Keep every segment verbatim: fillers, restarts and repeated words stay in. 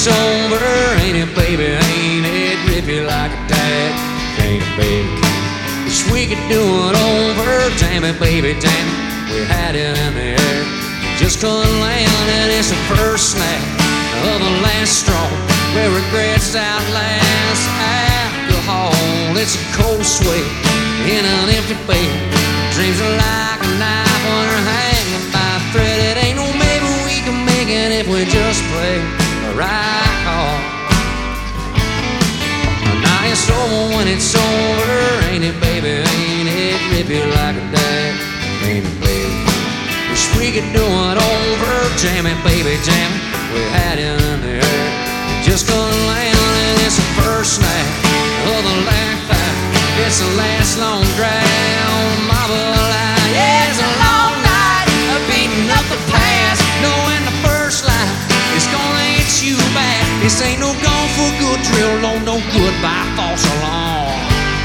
it's over, ain't it, baby? Ain't it rip you like a tag? Ain't it, baby? Wish we could do it over. Damn it, baby, damn it. We had it in the air, just couldn't land, and it's the first snap of the last straw where regrets outlast alcohol. It's a cold sweat in an empty bed. Dreams are like a knife when they're hanging by a thread. It ain't no maybe we can make it if we just play the right call. Now it's over when it's over, ain't it, baby? Ain't it rip you like a dad? Ain't it, baby? Wish we could do it over. Jam it, baby, jam it. We had it in the air, just couldn't land, and it's the first snap of the last fight. It's the last long drag on the marble line. Yeah, it's a long night of beating up the past, knowing the first light is gonna hit you back. This ain't no gone for good drill, no, no goodbye false alarm.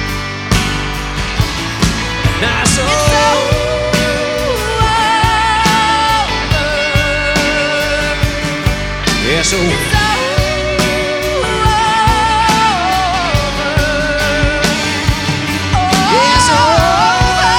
Now it's over. Yeah, so it's over. It's over.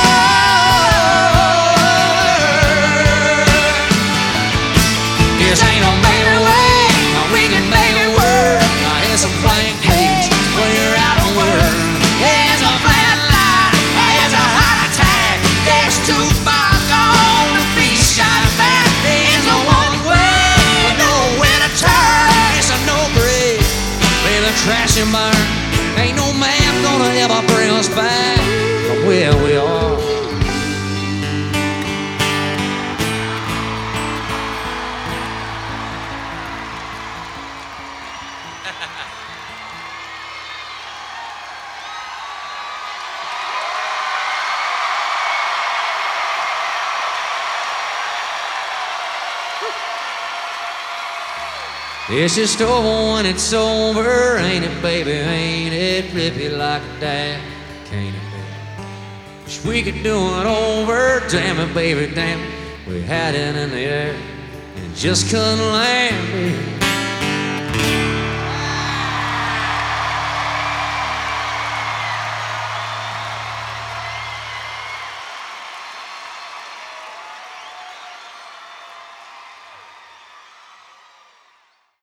This ain't no maybe way, we can make it work. Now here's a blank page when you're out of work. Here's a flat line, here's a heart attack. There's too far gone to be shot back. There's no one way, nowhere to turn. It's a no break, baby, crash and burn. Ain't no man gonna ever bring us back from where we are. It's just over when it's over, ain't it, baby? Ain't it rip you like a dad? Can't it, baby? Wish we could do it over. Damn it, baby, damn it. We had it in the air and it just couldn't land, baby.